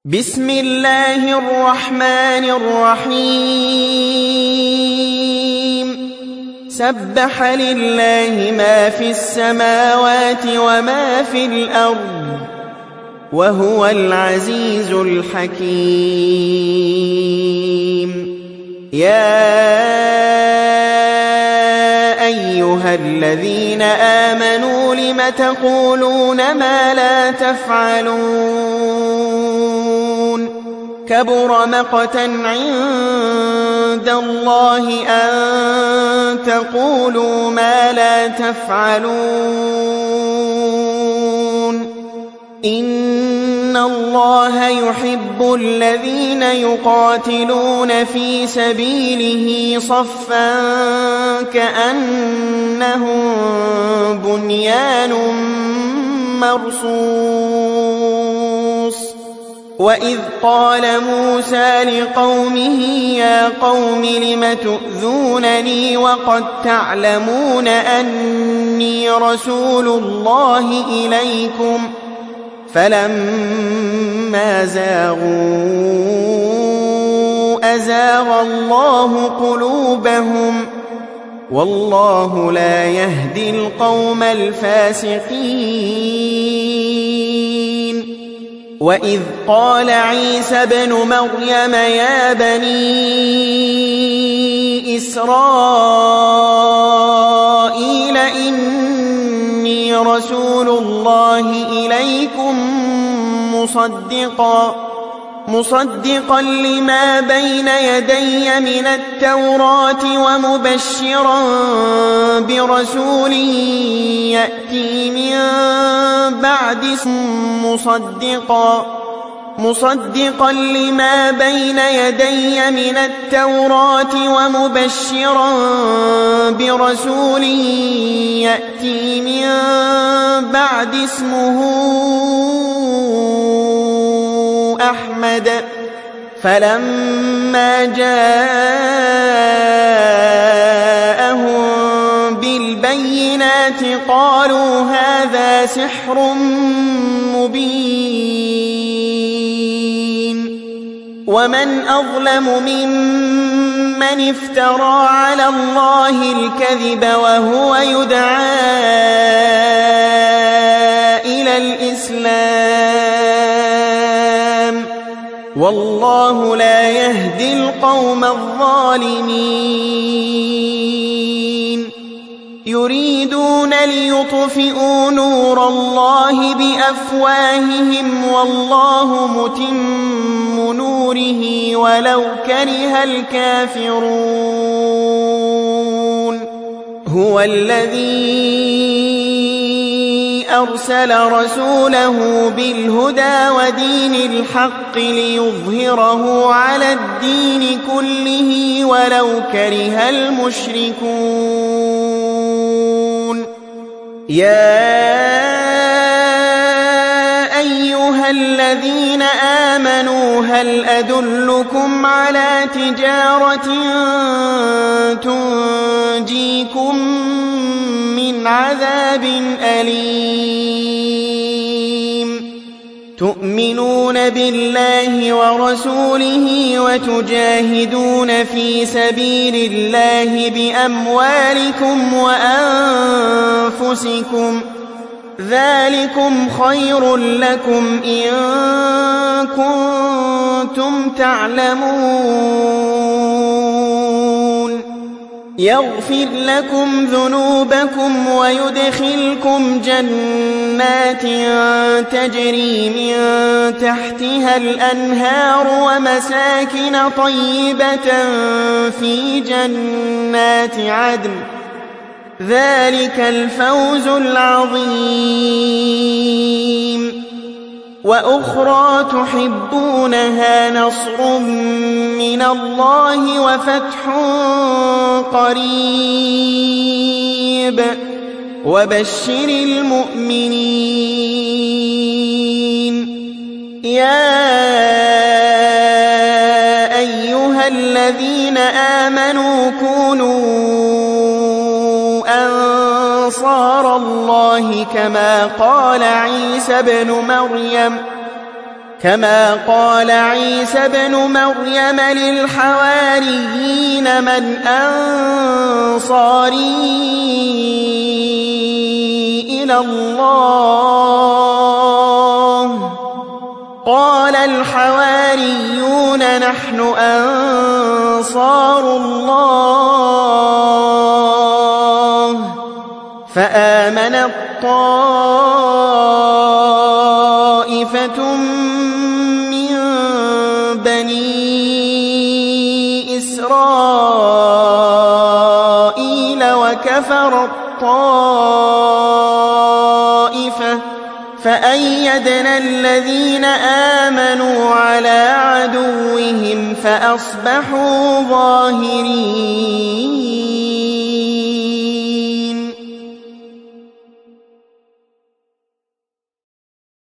بسم الله الرحمن الرحيم سبح لله ما في السماوات وما في الأرض وهو العزيز الحكيم يا أيها الذين آمنوا لم تقولون ما لا تفعلون كبر مقتا عند الله أن تقولوا ما لا تفعلون إن الله يحب الذين يقاتلون في سبيله صفا كأنهم بنيان مرصوص وإذ قال موسى لقومه يا قوم لم تؤذونني وقد تعلمون أني رسول الله إليكم فلما زاغوا أزاغ الله قلوبهم والله لا يهدي القوم الفاسقين وإذ قال عيسى ابن مريم يا بني إسرائيل إني رسول الله إليكم مصدقا لما بين يدي من التوراة ومبشرا برسول يأتي من بعد مصدقا لما بين يدي من التوراة ومبشرا برسول يأتي من بعد اسمه أحمد فلما جاءهم بالبينات قالوا هذا سحر مبين ومن أظلم ممن افترى على الله الكذب وهو يدعى إلى الإسلام والله لا يهدي القوم الظالمين يريدون ليطفئوا نور الله بأفواههم والله متم نوره ولو كره الكافرون هو الذي أرسل رسوله بالهدى ودين الحق ليظهره على الدين كله ولو كره المشركون يا أيها الذين آمنوا هل أدلكم على تجارة تنجيكم من عذاب أليم تؤمنون بالله ورسوله وتجاهدون في سبيل الله بأموالكم وأنفسكم ذلكم خير لكم إن كنتم تعلمون يغفر لكم ذنوبكم ويدخلكم جنات تجري من تحتها الأنهار ومساكن طيبة في جنات عدن ذلك الفوز العظيم وأخرى تحبونها نصر من الله وفتح قريب وبشر المؤمنين يا أيها الذين آمنوا كونوا أنصار الله كما قال عيسى ابن مريم كما قال عيسى ابن مريم للحواريين من أنصاري إلى الله قال الحواريون نحن أنصار الله فآمنت طائفة من بني إسرائيل وكفرت طائفة فأيدنا الذين آمنوا على عدوهم فأصبحوا ظاهرين